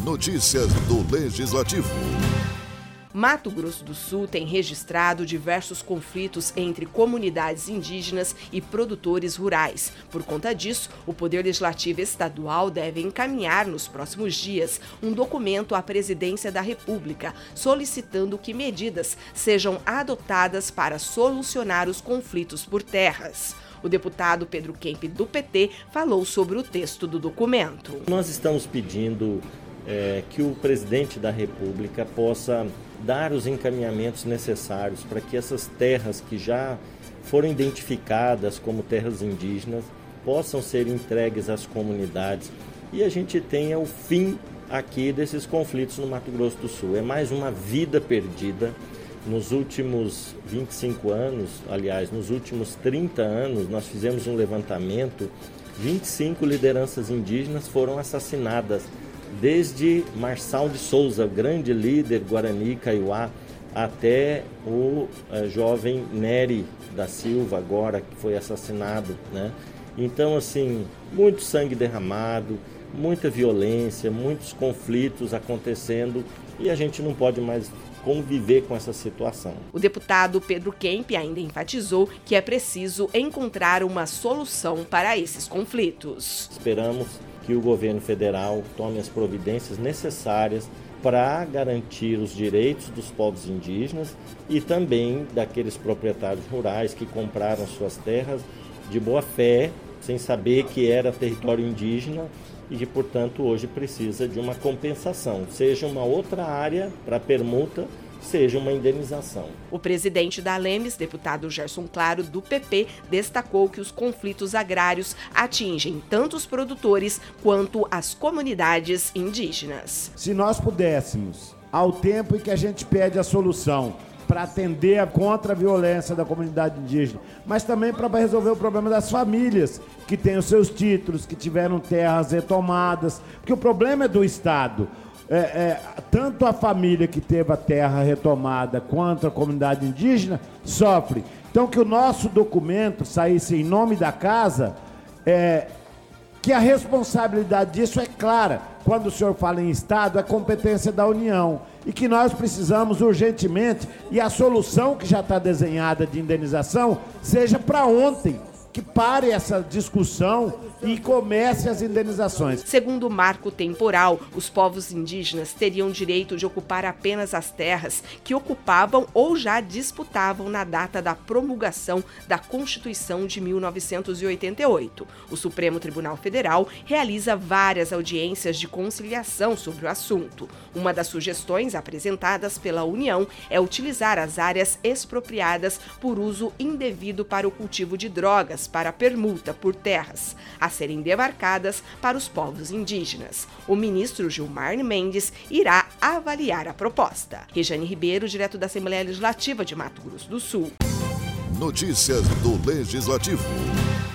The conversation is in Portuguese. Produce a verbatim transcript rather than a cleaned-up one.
Notícias do Legislativo. Mato Grosso do Sul tem registrado diversos conflitos entre comunidades indígenas e produtores rurais. Por conta disso, o Poder Legislativo Estadual deve encaminhar nos próximos dias um documento à Presidência da República, solicitando que medidas sejam adotadas para solucionar os conflitos por terras. O deputado Pedro Kemp, do P T, falou sobre o texto do documento. Nós estamos pedindo é, que o presidente da República possa dar os encaminhamentos necessários para que essas terras que já foram identificadas como terras indígenas possam ser entregues às comunidades e a gente tenha o fim aqui desses conflitos no Mato Grosso do Sul. É mais uma vida perdida. Nos últimos vinte e cinco anos, aliás, nos últimos trinta anos, nós fizemos um levantamento, vinte e cinco lideranças indígenas foram assassinadas, desde Marçal de Souza, grande líder Guarani Kaiowá, até o uh, jovem Nery da Silva, agora que foi assassinado, né? Então, assim, muito sangue derramado, muita violência, muitos conflitos acontecendo e a gente não pode mais conviver com essa situação. O deputado Pedro Kemp ainda enfatizou que é preciso encontrar uma solução para esses conflitos. Esperamos que o governo federal tome as providências necessárias para garantir os direitos dos povos indígenas e também daqueles proprietários rurais que compraram suas terras de boa fé, sem saber que era território indígena e que, portanto, hoje precisa de uma compensação, seja uma outra área para permuta, seja uma indenização. O presidente da Alemes, deputado Gerson Claro, do P P, destacou que os conflitos agrários atingem tanto os produtores quanto as comunidades indígenas. Se nós pudéssemos, ao tempo em que a gente pede a solução para atender a contra a violência da comunidade indígena, mas também para resolver o problema das famílias que têm os seus títulos, que tiveram terras retomadas, porque o problema é do Estado. É, é, tanto a família que teve a terra retomada quanto a comunidade indígena sofre. Então, que o nosso documento saísse em nome da casa, é, que a responsabilidade disso é clara. Quando o senhor fala em Estado, é competência da União. E que nós precisamos urgentemente, e a solução que já está desenhada de indenização, seja para ontem, que pare essa discussão e comece as indenizações. Segundo o marco temporal, os povos indígenas teriam direito de ocupar apenas as terras que ocupavam ou já disputavam na data da promulgação da Constituição de mil novecentos e oitenta e oito. O Supremo Tribunal Federal realiza várias audiências de conciliação sobre o assunto. Uma das sugestões apresentadas pela União é utilizar as áreas expropriadas por uso indevido para o cultivo de drogas, para permuta por terras, a serem demarcadas para os povos indígenas. O ministro Gilmar Mendes irá avaliar a proposta. Rejane Ribeiro, direto da Assembleia Legislativa de Mato Grosso do Sul. Notícias do Legislativo.